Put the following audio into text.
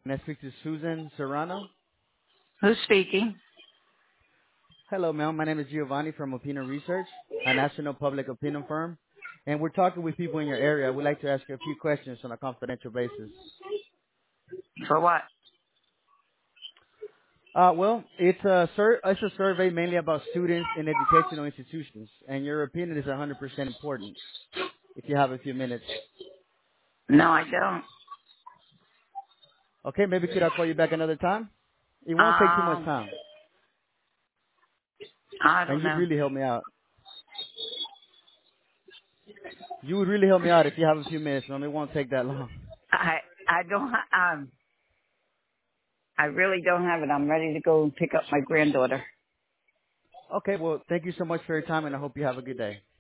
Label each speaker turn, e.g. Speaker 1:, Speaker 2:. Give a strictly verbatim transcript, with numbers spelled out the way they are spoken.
Speaker 1: Can I speak to Susan Serrano?
Speaker 2: Who's speaking?
Speaker 1: Hello, ma'am. My name is Giovanni from Opinion Research, a national public opinion firm. And we're talking with people in your area. We'd like to ask you a few questions on a confidential basis.
Speaker 2: For what?
Speaker 1: Uh, well, it's a, sur- it's a survey mainly about students in educational institutions, and your opinion is one hundred percent important if you have a few minutes.
Speaker 2: No, I don't.
Speaker 1: Okay, maybe could I call you back another time? It won't take too much
Speaker 2: Um,
Speaker 1: time,
Speaker 2: I
Speaker 1: and
Speaker 2: don't
Speaker 1: you'd
Speaker 2: know.
Speaker 1: really help me out. You would really help me out if you have a few minutes, ma'am. It won't take that long.
Speaker 2: I I don't. Ha- um, I really don't have it. I'm ready to go and pick up my granddaughter.
Speaker 1: Okay, well, thank you so much for your time, and I hope you have a good day.